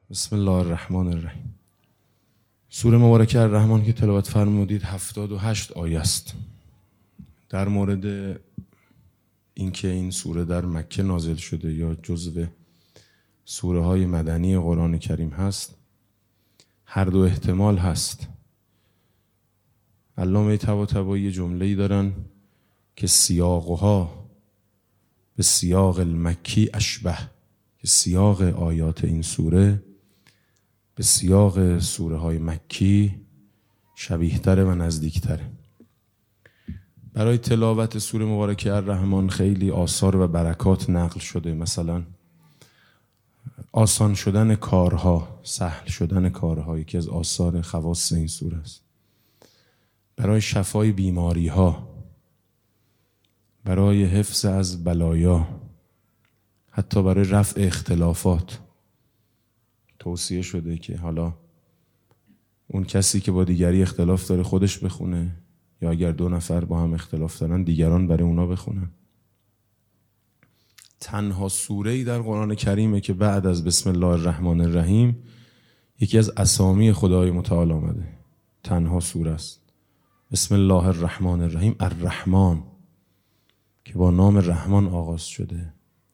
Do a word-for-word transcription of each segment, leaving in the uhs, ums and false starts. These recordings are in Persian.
بسم الله الرحمن الرحیم. سوره مبارکه الرحمن که تلاوت فرمودید هفتاد و هشت آیه است. در مورد اینکه این سوره در مکه نازل شده یا جزو سوره های مدنی قرآن کریم هست، هر دو احتمال هست. علامه طباطبایی جمله‌ای دارن که سیاقها به سیاق المکی اشبه، که سیاق آیات این سوره به سیاق سوره های مکی شبیه تره و نزدیک تره. برای تلاوت سوره مبارکه الرحمن خیلی آثار و برکات نقل شده، مثلا آسان شدن کارها، سهل شدن کارها یکی از آثار خواص این سوره است. برای شفای بیماری ها، برای حفظ از بلایا، حتی برای رفع اختلافات توصیه شده که حالا اون کسی که با دیگری اختلاف داره خودش بخونه، یا اگر دو نفر با هم اختلاف دارن دیگران برای اونا بخونن. تنها سوره‌ای در قرآن کریمه که بعد از بسم الله الرحمن الرحیم یکی از اسامی خدای متعال آمده. تنها سوره است، بسم الله الرحمن الرحیم، الرحمن، که با نام رحمان آغاز شده،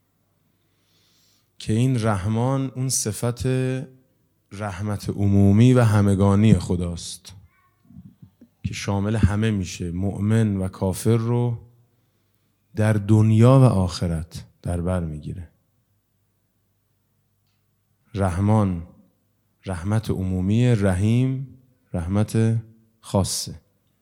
که این رحمان اون صفت رحمت عمومی و همگانی خداست که شامل همه میشه، مؤمن و کافر رو در دنیا و آخرت در بر میگیره. رحمان رحمت عمومی، رحیم رحمت خاصه.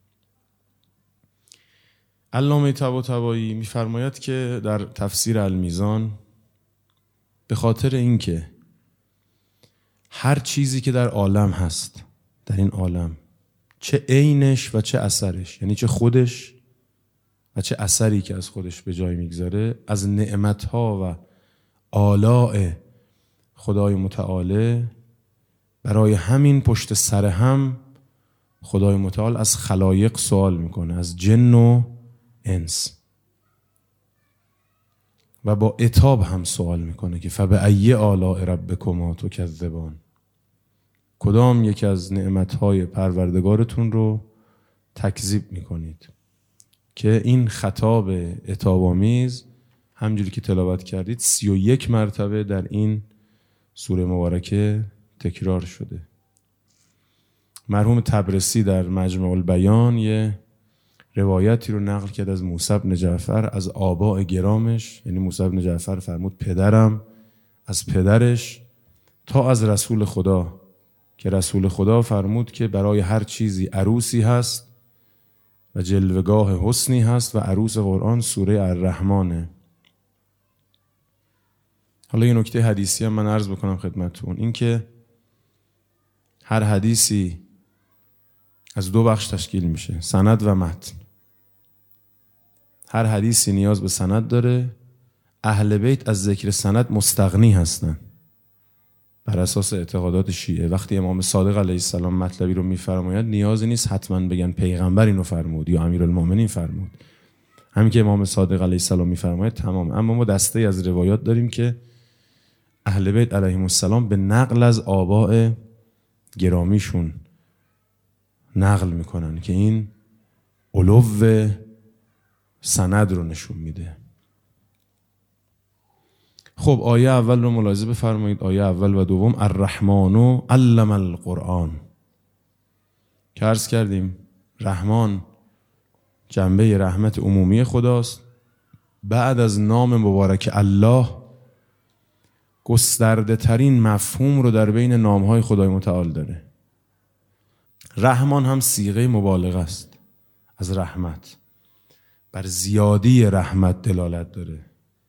علامه طباطبایی میفرماید که در تفسیر المیزان به خاطر اینکه هر چیزی که در عالم هست، در این عالم، چه عینش و چه اثرش، یعنی چه خودش و چه اثری که از خودش به جای میگذاره، از نعمتها و آلاء خدای متعال، برای همین پشت سر هم خدای متعال از خلایق سوال میکنه، از جن و انس، و با عتاب هم سوال میکنه که فبأی آلاء ربکما تکذبان، کدام یک از نعمتهای پروردگارتون رو تکذیب میکنید. که این خطاب عتاب‌آمیز همجوری که تلاوت کردید سی و یک مرتبه در این سوره مبارکه تکرار شده. مرحوم طبرسی در مجمع البیان یه روایتی رو نقل کرد از موسی بن جعفر از آباء گرامش، یعنی موسی بن جعفر فرمود پدرم، از پدرش تا از رسول خدا، که رسول خدا فرمود که برای هر چیزی عروسی هست و جلوگاه حسنی هست و عروس قرآن سوره الرحمنه. حالا یه نکته حدیثی هم من عرض بکنم خدمتتون، این که هر حدیثی از دو بخش تشکیل میشه، سند و متن. هر حدیثی نیاز به سند داره. اهل بیت از ذکر سند مستغنی هستن بر اساس اعتقادات شیعه. وقتی امام صادق علیه السلام مطلبی رو میفرماید نیازی نیست حتما بگن پیغمبر اینو فرمود یا امیرالمومنین فرمود، همین که امام صادق علیه السلام میفرماید تمام. اما ما دسته از روایات داریم که اهل بیت علیهم السلام به نقل از آباء گرامیشون نقل میکنن که این علو سند رو نشون میده. خب آیه اول رو ملاحظه بفرمایید، آیه اول و دوم، الرحمن علم القرآن، که عرض کردیم رحمان جنبه رحمت عمومی خداست. بعد از نام مبارک الله گسترده ترین مفهوم رو در بین نامهای خدای متعال داره. رحمان هم صیغه مبالغه است از رحمت، بر زیادی رحمت دلالت داره.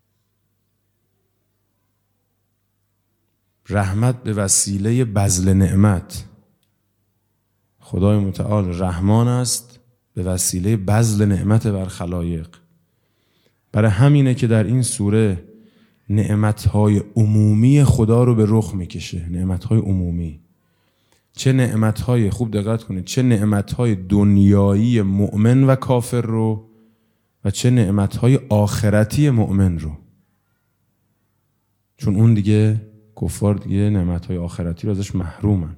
رحمت به وسیله بذل نعمت، خدای متعال رحمان است به وسیله بذل نعمت بر خلایق. برای همینه که در این سوره نعمتهای عمومی خدا رو به رخ میکشه. نعمتهای عمومی، چه نعمتهای، خوب دقت کنید، چه نعمتهای دنیایی مؤمن و کافر رو و چه نعمتهای آخرتی مؤمن رو، چون اون دیگه کفار دیگه نعمت‌های آخرتی رو ازش محرومن.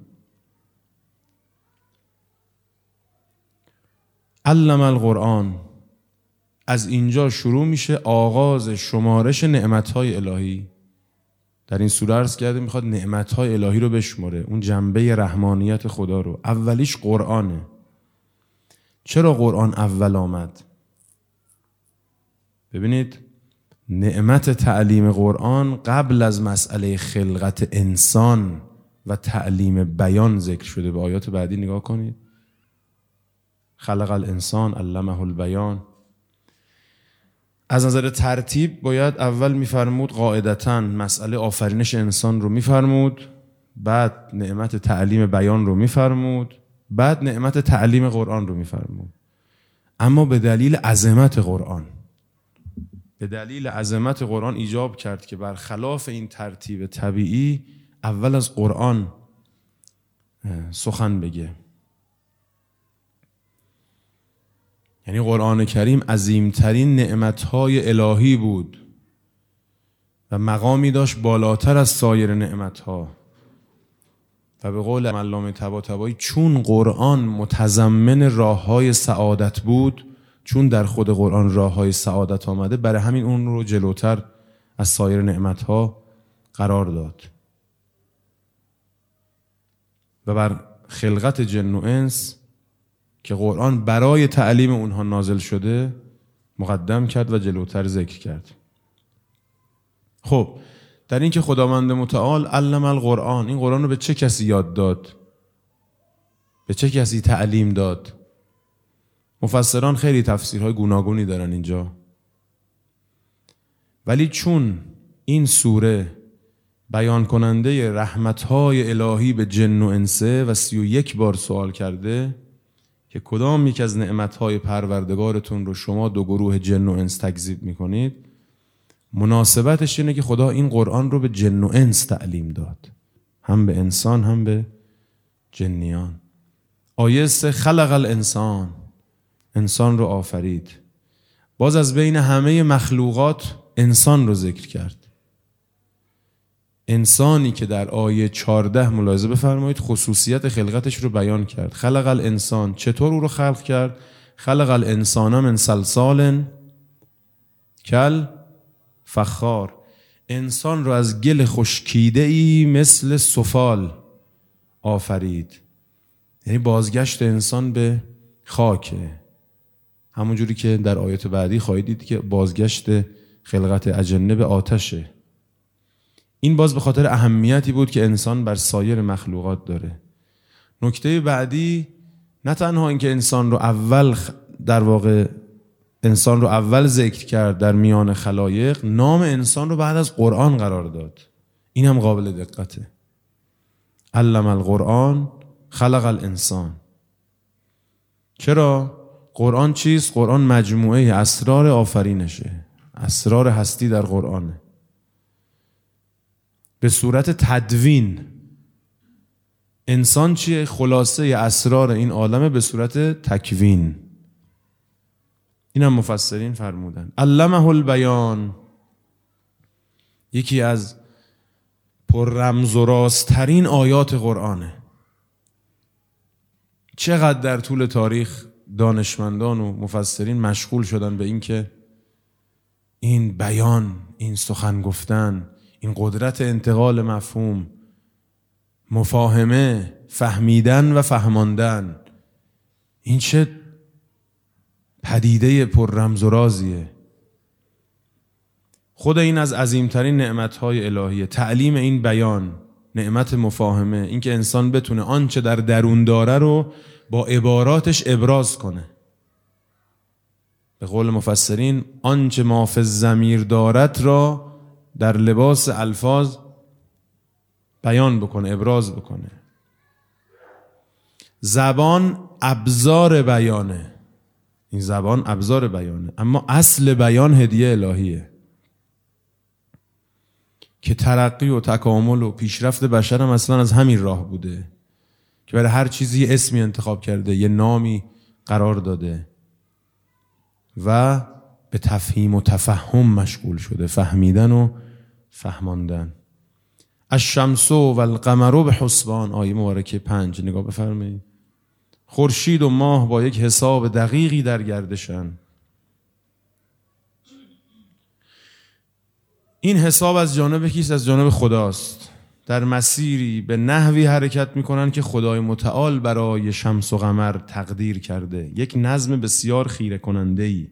علم القرآن، از اینجا شروع میشه آغاز شمارش نعمت‌های الهی. در این سوره عرض کرده میخواد نعمت‌های الهی رو بشماره، اون جنبه رحمانیت خدا رو. اولیش قرآنه. چرا قرآن اول آمد؟ ببینید نعمت تعلیم قرآن قبل از مسئله خلقت انسان و تعلیم بیان ذکر شده. به آیات بعدی نگاه کنید. خلق الانسان علمه البیان. از نظر ترتیب باید اول میفرمود قاعدتاً مسئله آفرینش انسان رو میفرمود، بعد نعمت تعلیم بیان رو میفرمود، بعد نعمت تعلیم قرآن رو میفرمود. اما به دلیل عظمت قرآن به دلیل عظمت قرآن ایجاب کرد که برخلاف این ترتیب طبیعی اول از قرآن سخن بگه. یعنی قرآن کریم عظیمترین نعمتهای الهی بود و مقامی داشت بالاتر از سایر نعمتها. و به قول علامه طباطبایی چون قرآن متضمن راههای سعادت بود، چون در خود قرآن راههای سعادت آمده، برای همین اون رو جلوتر از سایر نعمتها قرار داد و بر خلقت جن و انس که قرآن برای تعلیم اونها نازل شده مقدم کرد و جلوتر ذکر کرد. خب در این که خداوند متعال علم القرآن، این قرآن رو به چه کسی یاد داد؟ به چه کسی تعلیم داد؟ مفسران خیلی تفسیرهای گوناگونی دارن اینجا، ولی چون این سوره بیان کننده رحمتهای الهی به جن و انسه و سی و یک بار سوال کرده که کدام یک از نعمتهای پروردگارتون رو شما دو گروه جن و انس تکذیب میکنید، مناسبتش اینه که خدا این قرآن رو به جن و انس تعلیم داد، هم به انسان هم به جنیان. آیه سه خلق الانسان، انسان رو آفرید. باز از بین همه مخلوقات انسان رو ذکر کرد. انسانی که در آیه چهارده ملاحظه بفرمایید خصوصیت خلقتش رو بیان کرد. خلق الانسان، چطور او رو خلق کرد؟ خلق الانسان من صلصال کل فخار، انسان رو از گل خشکیده‌ای مثل سفال آفرید. یعنی بازگشت انسان به خاکه، همون جوری که در آیات بعدی خواهید دید که بازگشت خلقت اجنه به آتشه. این باز به خاطر اهمیتی بود که انسان بر سایر مخلوقات داره. نکته بعدی نه تنها اینکه انسان رو اول در واقع انسان رو اول ذکر کرد در میان خلایق، نام انسان رو بعد از قرآن قرار داد. این هم قابل دقته. علم القرآن خلق الانسان. چرا؟ قرآن چیست؟ قرآن مجموعه اسرار آفرینشه، اسرار هستی در قرآنه به صورت تدوین. انسان چیه؟ خلاصه اسرار این عالمه به صورت تکوین. این هم مفسرین فرمودن علمه البیان، یکی از پر رمز و رازترین آیات قرآنه. چقدر در طول تاریخ دانشمندان و مفسرین مشغول شدن به این که این بیان، این سخن گفتن، این قدرت انتقال مفهوم، مفاهمه، فهمیدن و فهماندن، این چه پدیده پر رمز و رازیه. خود این از عظیمترین نعمتهای الهیه. تعلیم این بیان، نعمت مفاهمه، این که انسان بتونه آنچه در درون داره رو با عباراتش ابراز کنه. به قول مفسرین آنچه ما فی الضمیر دارد را در لباس الفاظ بیان بکنه، ابراز بکنه. زبان ابزار بیانه، این زبان ابزار بیانه، اما اصل بیان هدیه الهیه که ترقی و تکامل و پیشرفت بشر هم اصلا از همین راه بوده که برای هر چیزی یه اسمی انتخاب کرده، یه نامی قرار داده و به تفهیم و تفهم مشغول شده، فهمیدن و فهماندن. الشمس و القمر به حسبان، آیه مبارکه پنج نگاه بفرمایید. خورشید و ماه با یک حساب دقیقی در گردشن. این حساب از جانب کیست؟ از جانب خداست. در مسیری به نحوی حرکت میکنن که خدای متعال برای شمس و قمر تقدیر کرده، یک نظم بسیار خیره کننده‌ای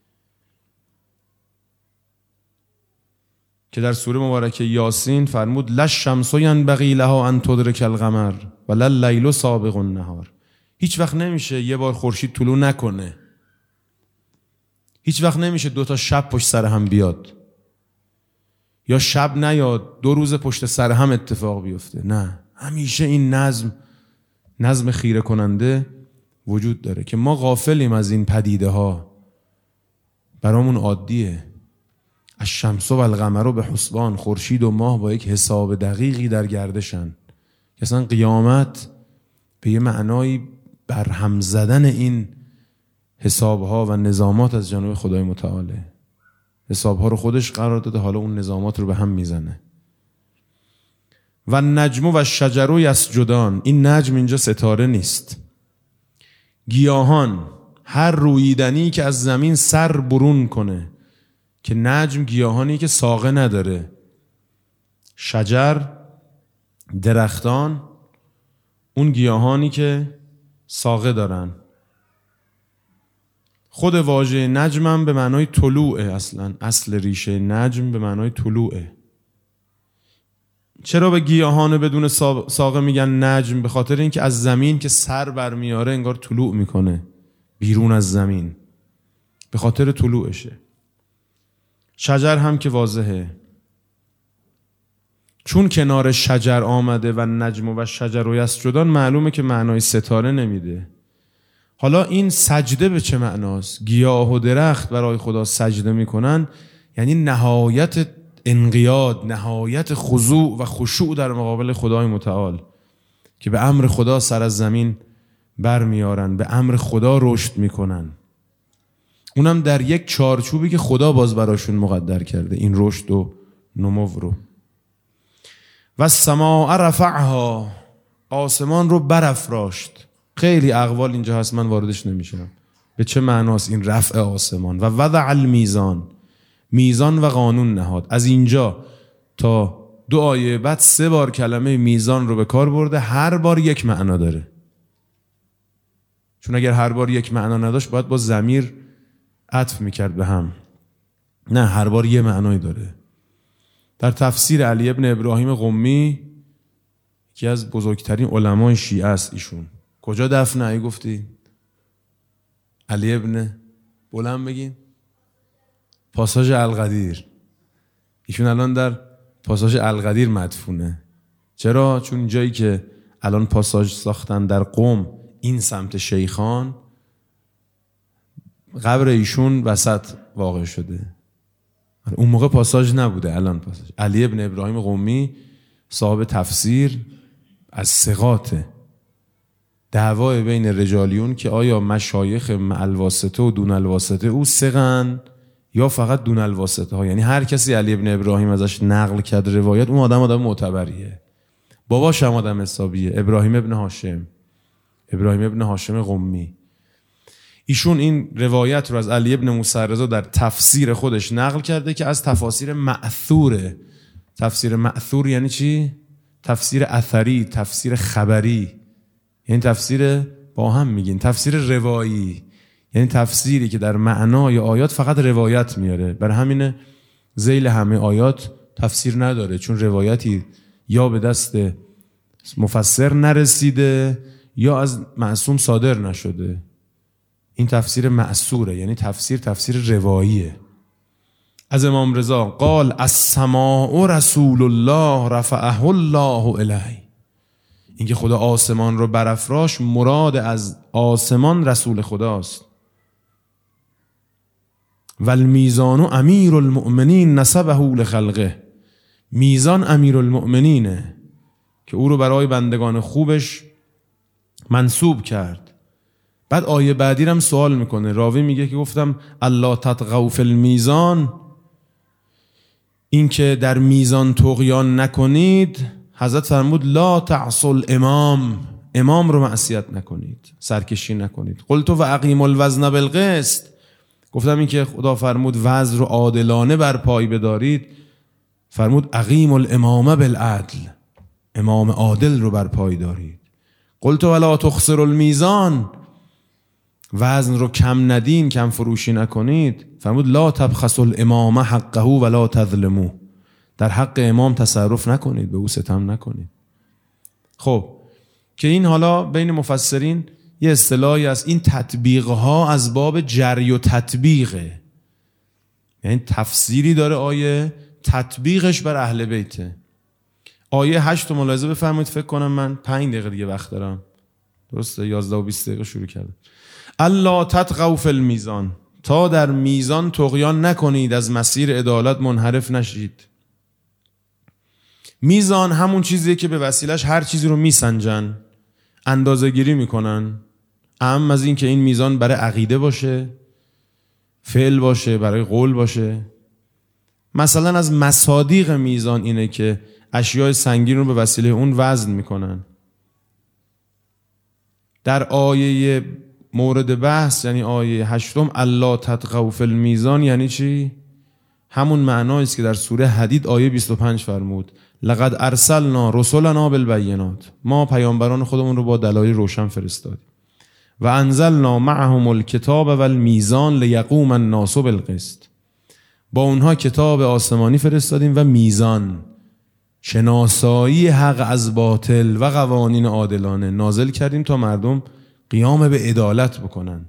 که در سوره مبارکه یاسین فرمود لا الشمس ینبغی لها ان تدرک القمر ولا اللیل سابق النهار. هیچ وقت نمیشه یه بار خورشید طلوع نکنه، هیچ وقت نمیشه دو تا شب پشت سر هم بیاد یا شب نیاد دو روز پشت سر هم اتفاق بیفته. نه، همیشه این نظم نظم خیره کننده وجود داره که ما غافلیم از این پدیده ها، برامون عادیه. الشمس و القمر به حسبان، خورشید و ماه با یک حساب دقیقی در گردشن. اصلا قیامت به یه معنایی برهم زدن این حسابها و نظامات از جانب خدای متعاله. حسابها رو خودش قرار داده، حالا اون نظامات رو به هم میزنه. و نجم و شجر یسجدان، این نجم اینجا ستاره نیست، گیاهان، هر رویدنی که از زمین سر برون کنه، که نجم گیاهانی که ساقه نداره، شجر درختان اون گیاهانی که ساقه دارن. خود واژه نجم هم به معنای طلوعه، اصلا اصل ریشه نجم به معنای طلوعه. چرا به گیاهان بدون ساقه میگن نجم؟ به خاطر اینکه از زمین که سر برمیاره انگار طلوع میکنه بیرون از زمین، به خاطر طلوعشه. شجر هم که واضحه، چون کنار شجر آمده و نجم و شجر و یسجدان، معلومه که معنای ستاره نمیده. حالا این سجده به چه معناست؟ گیاه و درخت برای خدا سجده میکنن، یعنی نهایت انقیاد، نهایت خضوع و خشوع در مقابل خدای متعال، که به امر خدا سر از زمین برمیارن، به امر خدا رشد میکنن، اونم در یک چارچوبی که خدا باز براشون مقدر کرده این رشد و نمو رو. و السماء رفعها، آسمان رو برافراشت. خیلی اقوال اینجا هست، من واردش نمیشم به چه معناست این رفع آسمان. و وضع المیزان، میزان و قانون نهاد. از اینجا تا دو آیه بعد سه بار کلمه میزان رو به کار برده، هر بار یک معنا داره. چون اگر هر بار یک معنا نداشت باید با ضمیر عطف میکرد به هم، نه، هر بار یه معنایی داره. در تفسیر علی ابن ابراهیم قمی، یکی از بزرگترین علمای شیعه است ایشون، کجا دفنه؟ ای گفتی علی ابن، بلند بگین، پاساژ القدیر. ایشون الان در پاساژ القدیر مدفونه. چرا؟ چون جایی که الان پاساژ ساختن در قم، این سمت شیخان، قبر ایشون وسط واقع شده. اون موقع پاساژ نبوده، الان پاساژ. علی ابن ابراهیم قمی صاحب تفسیر، از ثقات. دعوای بین رجالیون که آیا مشایخ مع الواسطه و دون الواسطه او ثقن یا فقط دون الواسطه ها. یعنی هر کسی علی ابن ابراهیم ازش نقل کرد روایت، اون آدم آدم معتبریه. باباش هم آدم حسابیه، ابراهیم ابن هاشم، ابراهیم ابن هاشم قمی. ایشون این روایت رو از علی ابن موسی رضا در تفسیر خودش نقل کرده که از تفاسیر مأثوره. تفسیر مأثور یعنی چی؟ تفسیر اثری، تفسیر خبری. یعنی تفسیر با هم میگین تفسیر روایی، یعنی تفسیری که در معنای آیات فقط روایت میاره. برای همینه ذیل همه آیات تفسیر نداره، چون روایتی یا به دست مفسر نرسیده یا از معصوم صادر نشده. این تفسیر مأثوره، یعنی تفسیر تفسیر رواییه. از امام رضا قال السماء رسول الله رفعه الله الیه، اینکه خدا آسمان رو برافراش، مراد از آسمان رسول خداست. والمیزان امیر المؤمنین نسبه لخلقه، میزان امیر المؤمنینه که او رو برای بندگان خوبش منصوب کرد. بعد آیه بعدی هم سوال میکنه، راوی میگه که گفتم الله تطغوا فی المیزان، این که در میزان طغیان نکنید، حضرت فرمود لا تعصوا الامام، امام رو معصیت نکنید، سرکشی نکنید. قلت و اقیم الوزن بالقسط، گفتم این که خدا فرمود وزن رو عادلانه بر پای بدارید، فرمود اقیم الامامه بالعدل، امام عادل رو بر پای دارید. قلت ولا تخسر المیزان، وزن رو کم ندین، کم فروشی نکنید. فرمود لا تبخسوا الامام حقه ولا تظلموه، در حق امام تصرف نکنید، به او ستم نکنید. خب که این حالا بین مفسرین یه اصطلاحی است، این تطبیقها از باب جری و تطبیقه، یعنی تفسیری داره آیه، تطبیقش بر اهل بیته. آیه هشت رو ملاحظه بفرمایید، فکر کنم من پنج دقیقه دیگه وقت دارم، درسته؟ یازده و بیست دقیقه شروع کردم. الا تطغوا فی المیزان، تا در میزان طغیان نکنید، از مسیر عدالت منحرف نشید. میزان همون چیزیه که به وسیلش هر چیزی رو میسنجن، اندازه گیری میکنن، اهم از این که این میزان برای عقیده باشه، فعل باشه، برای قول باشه. مثلا از مصادیق میزان اینه که اشیاء سنگین رو به وسیله اون وزن میکنن. در آیه مورد بحث یعنی آیه هشتم الا تطغوا فی المیزان یعنی چی؟ همون معنایی است که در سوره حدید آیه بیست و پنج فرمود لقد ارسلنا رسلنا بالبینات، ما پیامبران خودمون رو با دلایل روشن فرستادیم. و انزلنا معهم الکتاب والمیزان لیقوم الناس بالقسط، با اونها کتاب آسمانی فرستادیم و میزان، شناسایی حق از باطل و قوانین عادلانه نازل کردیم تا مردم قیام به عدالت بکنن.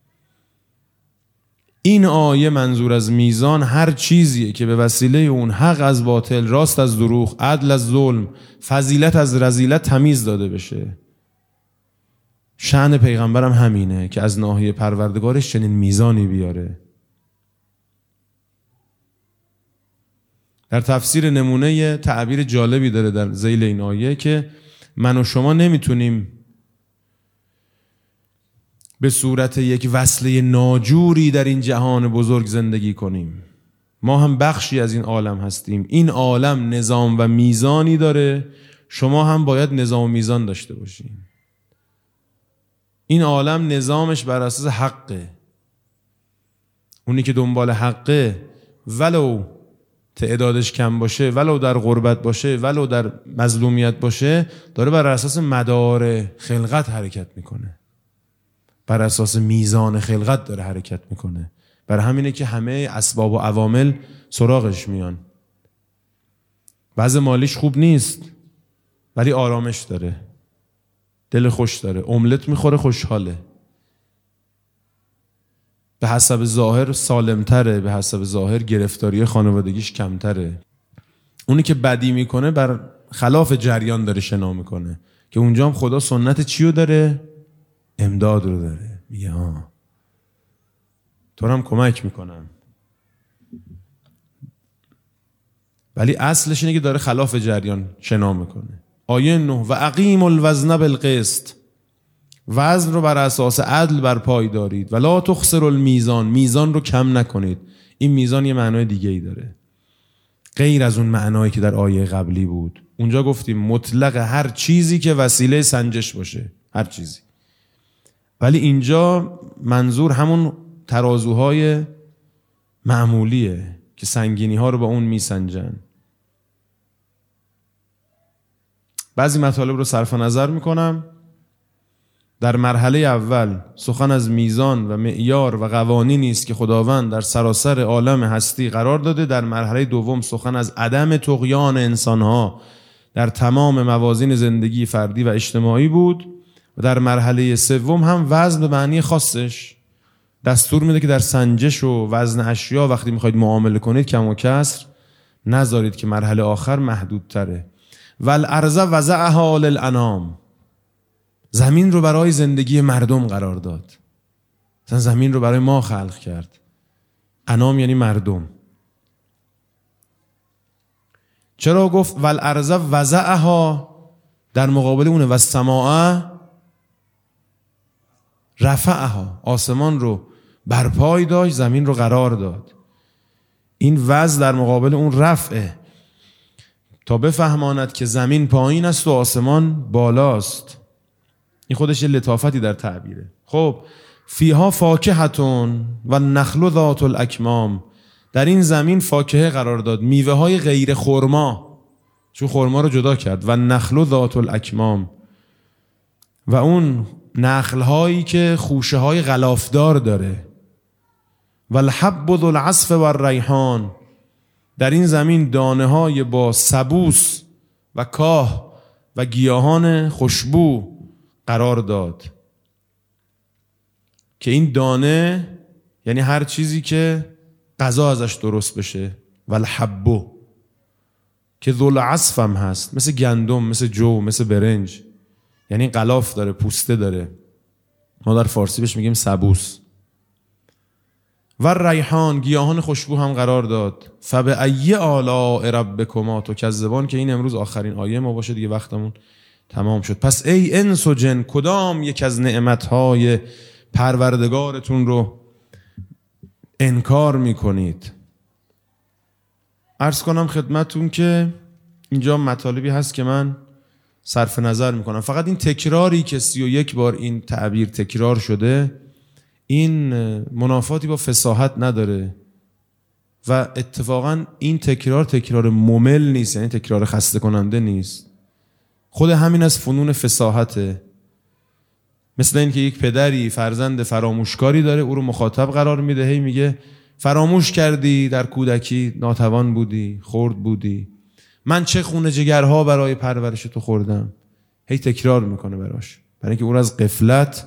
این آیه منظور از میزان هر چیزیه که به وسیله اون حق از باطل، راست از دروغ، عدل از ظلم، فضیلت از رذیلت تمیز داده بشه. شأن پیغمبرم همینه که از ناحیه پروردگارش چنین میزانی بیاره. در تفسیر نمونه تعبیر جالبی داره در ذیل این آیه که من و شما نمیتونیم به صورت یک وصله ناجوری در این جهان بزرگ زندگی کنیم. ما هم بخشی از این عالم هستیم. این عالم نظام و میزانی داره، شما هم باید نظام و میزان داشته باشین. این عالم نظامش بر اساس حقه. اونی که دنبال حقه ولو تعدادش کم باشه، ولو در غربت باشه، ولو در مظلومیت باشه، داره بر اساس مدار خلقت حرکت میکنه، بر اساس میزان خلقت داره حرکت میکنه. برای همینه که همه اسباب و عوامل سراغش میان. وضع مالیش خوب نیست ولی آرامش داره، دل خوش داره، املت میخوره، خوشحاله. به حسب ظاهر سالمتره، به حسب ظاهر گرفتاری خانوادگیش کمتره. اونی که بدی میکنه بر خلاف جریان داره شنا میکنه، که اونجا هم خدا سنت چیو داره؟ امداد رو داره. میگه ها تو هم کمک میکنم، ولی اصلش اینه که داره خلاف جریان شنا میکنه. آیه نه و اقیم الوزن بالقسط، وزن رو بر اساس عدل بر پای دارید. و لا تخسر المیزان، میزان رو کم نکنید. این میزان یه معنای دیگه ای داره غیر از اون معنایی که در آیه قبلی بود. اونجا گفتیم مطلق هر چیزی که وسیله سنجش باشه، هر چیزی. ولی اینجا منظور همون ترازوهای معمولیه که سنگینی ها رو با اون میسنجن. بعضی مطالب رو صرف نظر میکنم. در مرحله اول سخن از میزان و معیار و قوانینی است که خداوند در سراسر عالم هستی قرار داده. در مرحله دوم سخن از عدم طغیان انسانها در تمام موازین زندگی فردی و اجتماعی بود. و در مرحله سوم هم وزن به معنی خاصش دستور میده که در سنجش و وزن اشیا وقتی میخواید معامله کنید کم و کسر نذارید، که مرحله آخر محدودتره. والارض وضعها للانام، زمین رو برای زندگی مردم قرار داد. مثلا زمین رو برای ما خلق کرد. انام یعنی مردم. چرا گفت والارض وضعها در مقابل اونه؟ و السماء رفعها، آسمان رو برپای داشت، زمین رو قرار داد. این وضع در مقابل اون رفعه، تا بفهماند که زمین پایین است و آسمان بالاست. این خودش یه لطافتی در تعبیره. خب فیها فاکهتون و نخل ذات الاکمام، در این زمین فاکهه قرار داد، میوه های غیر خرما، چون خرما رو جدا کرد، و نخل ذات الاکمام، و اون نخل هایی که خوشه های غلافدار داره، و الحب ذو العصف و الریحان، در این زمین دانه های با سبوس و کاه و گیاهان خوشبو قرار داد، که این دانه یعنی هر چیزی که غذا ازش درست بشه، و الحبو که ذو العصف هم هست، مثل گندم، مثل جو، مثل برنج، یعنی غلاف داره، پوسته داره، ما در فارسی بهش میگیم سبوس. و ریحان، گیاهان خوشبو هم قرار داد. فبأی آلاء ربکما تکذبان، که این امروز آخرین آیه ما باشه دیگه، وقتمون تمام شد. پس ای انس و جن، کدام یک از نعمتهای پروردگارتون رو انکار میکنید؟ عرض کنم خدمتون که اینجا مطالبی هست که من صرف نظر میکنم. فقط این تکراری که سی و یک بار این تعبیر تکرار شده، این منافاتی با فصاحت نداره و اتفاقا این تکرار تکرار ممل نیست، یعنی تکرار خسته کننده نیست. خود همین از فنون فصاحته. مثل این که یک پدری فرزند فراموشکاری داره، او رو مخاطب قرار میده، هی میگه فراموش کردی در کودکی، ناتوان بودی، خرد بودی، من چه خون جگرها برای پرورش تو خوردم. هی تکرار میکنه براش، برای اینکه او رو از غفلت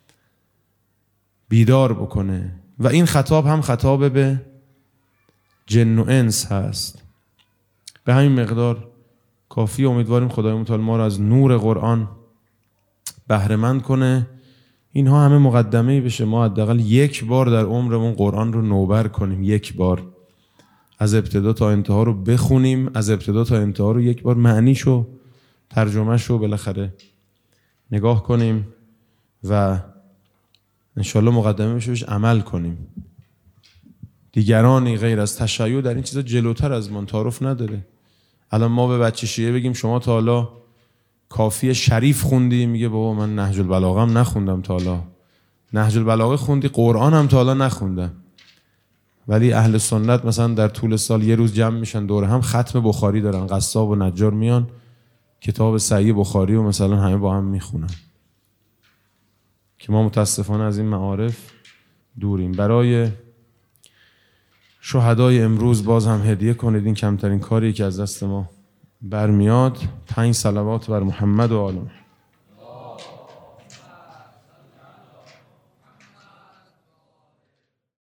بیدار بکنه. و این خطاب هم خطاب به جن و انس هست. به همین مقدار کافی. امیدواریم خدای متعال ما رو از نور قرآن بهره مند کنه. اینها همه مقدمه‌ای بشه ما حداقل یک بار در عمرمون قرآن رو نوبر کنیم، یک بار از ابتدا تا انتها رو بخونیم، از ابتدا تا انتها رو یک بار معنیشو، ترجمهشو بالاخره نگاه کنیم و انشالله مقدمه بشه بهش عمل کنیم. دیگرانی غیر از تشیع در این چیزا جلوتر از من تعارف نداره. الان ما به بچه شیعه بگیم شما تا حالا کافی شریف خوندی، میگه بابا من نهج البلاغه هم نخوندم تا حالا. نهج البلاغه خوندی، قرآن هم تا حالا نخوندم. ولی اهل سنت مثلا در طول سال یه روز جمع میشن دور هم، ختم بخاری دارن، قصاب و نجار میان کتاب صحیح بخاری و مثلا همه با هم میخونن، که ما متاسفانه از این معارف دوریم. برای شهدای امروز باز هم هدیه کنید، این کمترین کاری که از دست ما برمیاد. پنج صلوات بر محمد و آل محمد.